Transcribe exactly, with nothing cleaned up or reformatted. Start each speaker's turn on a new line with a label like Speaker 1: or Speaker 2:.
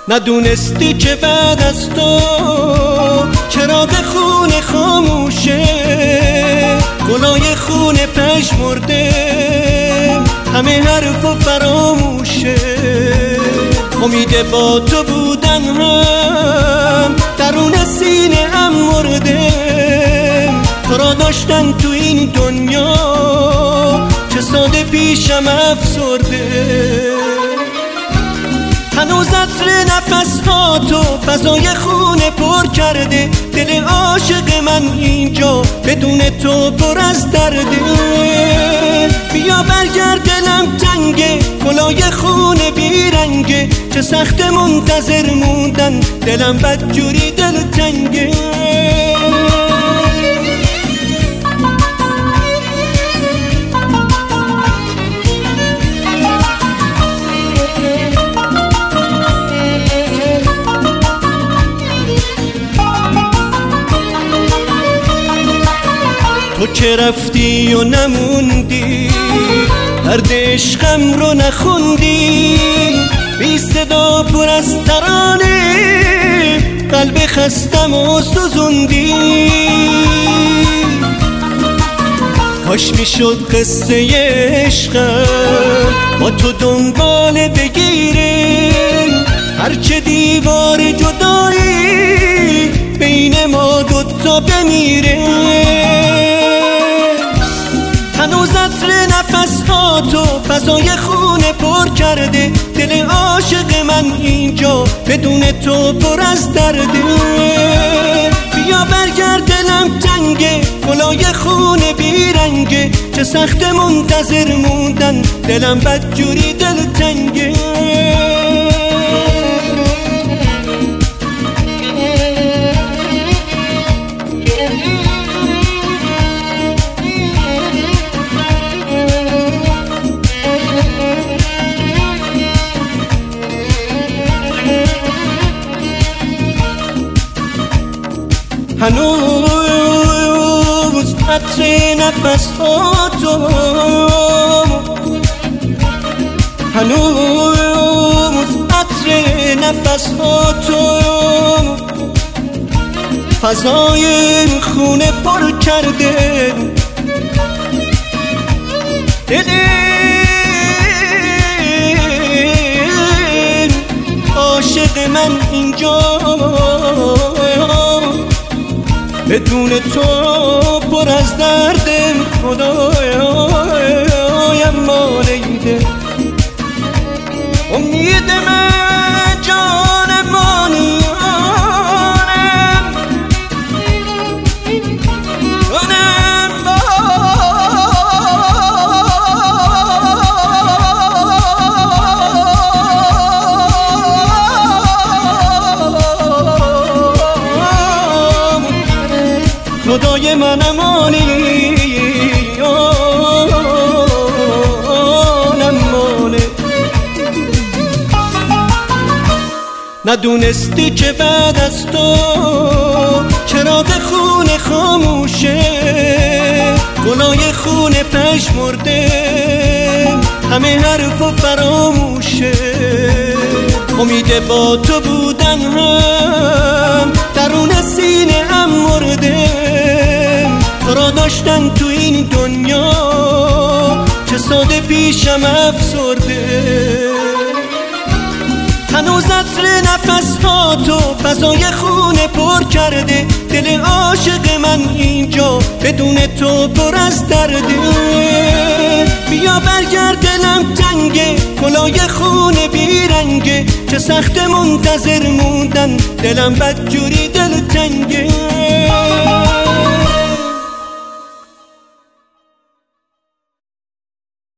Speaker 1: ندونستی که بعد از تو چراغ خونه خاموشه، گلای خونه پژمرده، همه حرف و فراموشه. امید با تو بودن هم درون سینه هم مرده، تو را داشتن تو این دنیا چه ساده پیشم افسرده. هنوز عطر نفس ها تو فضای خونه پر کرده، دل عاشق من اینجا بدون تو پر از درده. بیا برگرد دلم تنگه، گلای خونه بیرنگه، چه سخت منتظر موندن، دلم بدجوری دل تنگه. تو که رفتی و نموندی، درد عشقم رو نخوندی، بی صدا پر از ترانه قلب خستم و سوزوندی. کاش میشد قصه عشقم با تو دنبال بگیره، هرچه دیوار جدایی بین ما دوتا بمیره. هنوز عطر نفس ها تو فضای خونه پر کرده، دل عاشق من اینجا بدون تو پر از درده. بیا برگرد دلم تنگه، گلای خونه بیرنگه، چه سخت منتظر موندن، دلم بدجوری دل تنگه. هنوز عطر نفس ها تو، هنوز عطر نفس ها تو فضای خونه پر کرده، دل عاشق من اینجا بدون تو پر از دردم. خدایم مانیده امید من، جانم مانیم، جانم خدای من امانی نمانه. ندونستی که بعد از تو چراغ خونه خاموشه، گلای خونه پژمرده، همه حرف و فراموشه. امید با تو بودن هم درون سینه هم مرده، تو را داشتن تو این دنیا چه ساده پیشم افسرده. هنوز عطر نفس ها تو فضای خونه پر کرده، دل عاشق من اینجا بدون تو پر از درده. بیا برگرد دلم تنگه، گلای خونه بیرنگه، چه سخت منتظر موندن، دلم بدجوری دل تنگه.